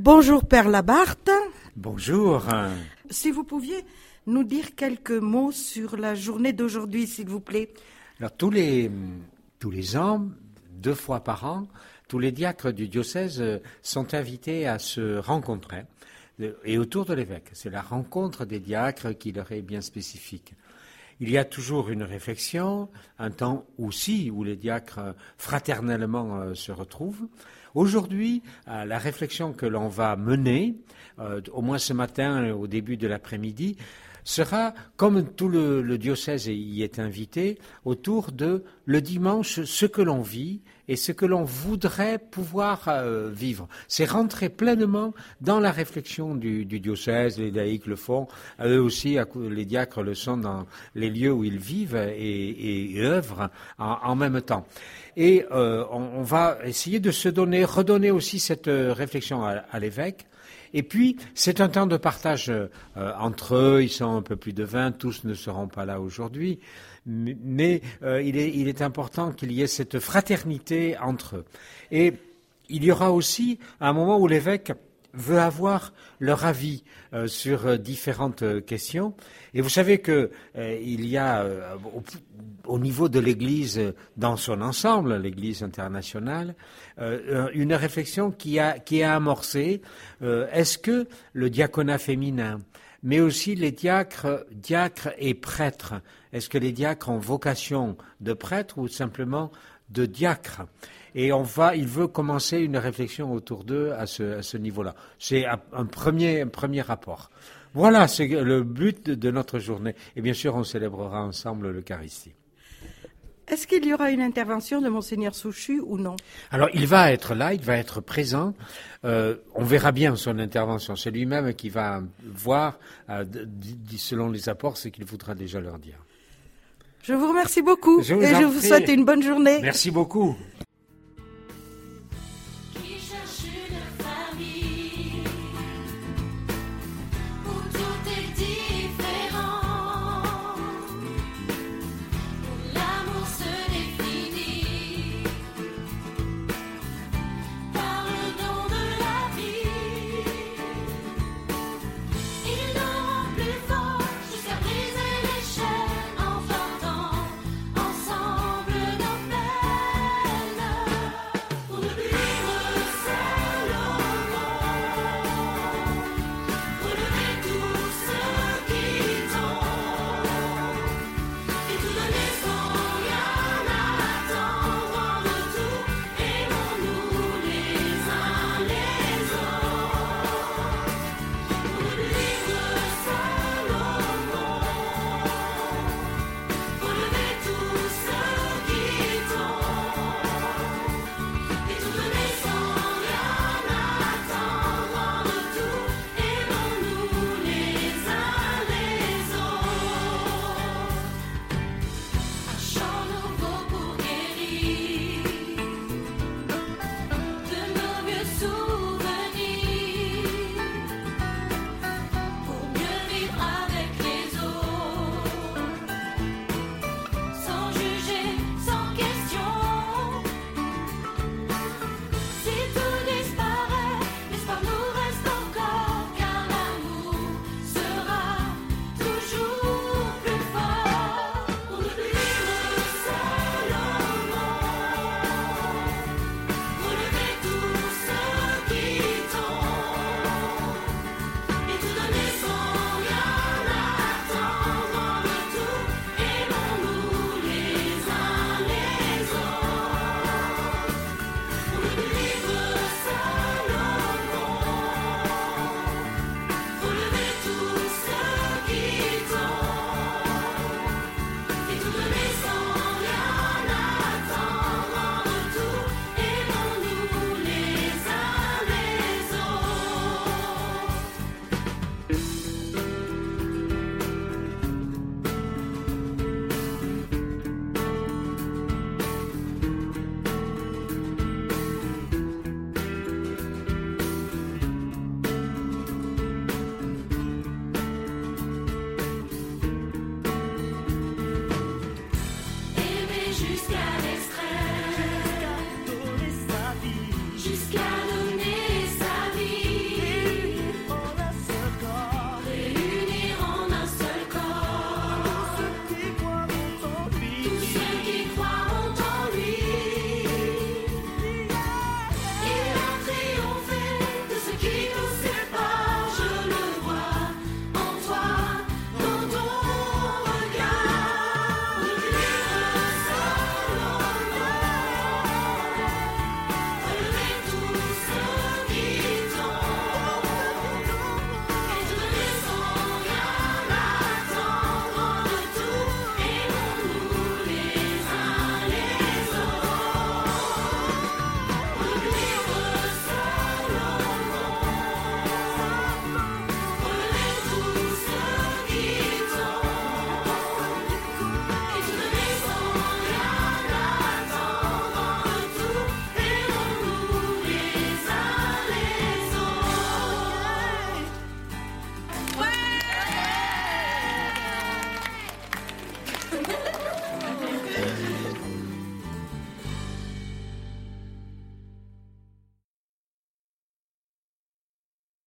Bonjour Père Labarthe. Bonjour. Si vous pouviez nous dire quelques mots sur la journée d'aujourd'hui, s'il vous plaît. Alors tous les ans, 2 fois par an, tous les diacres du diocèse sont invités à se rencontrer et autour de l'évêque. C'est la rencontre des diacres qui leur est bien spécifique. Il y a toujours une réflexion, un temps aussi où les diacres fraternellement se retrouvent. Aujourd'hui, la réflexion que l'on va mener, au moins ce matin, au début de l'après-midi, sera, comme tout le diocèse y est invité, autour de le dimanche, ce que l'on vit et ce que l'on voudrait pouvoir vivre. C'est rentrer pleinement dans la réflexion du diocèse, les laïcs le font, eux aussi, les diacres le sont dans les lieux où ils vivent et œuvrent en même temps. Et on va essayer de redonner aussi cette réflexion à l'évêque. Et puis, c'est un temps de partage entre eux. Ils sont un peu plus de 20, tous ne seront pas là aujourd'hui. Mais il est important qu'il y ait cette fraternité entre eux. Et il y aura aussi un moment où l'évêque veut avoir leur avis sur différentes questions. Et vous savez que il y a au niveau de l'Église dans son ensemble, l'Église internationale, une réflexion qui est amorcée. Est-ce que le diaconat féminin, mais aussi les diacres et prêtres, est-ce que les diacres ont vocation de prêtre ou simplement de diacre? Et il veut commencer une réflexion autour d'eux à ce niveau-là. C'est un premier rapport. Voilà, c'est le but de notre journée. Et bien sûr, on célébrera ensemble l'Eucharistie. Est-ce qu'il y aura une intervention de Monseigneur Souchu ou non? Alors, il va être là, il va être présent. On verra bien son intervention. C'est lui-même qui va voir, selon les apports, ce qu'il voudra déjà leur dire. Je vous remercie beaucoup et je vous souhaite une bonne journée. Merci beaucoup.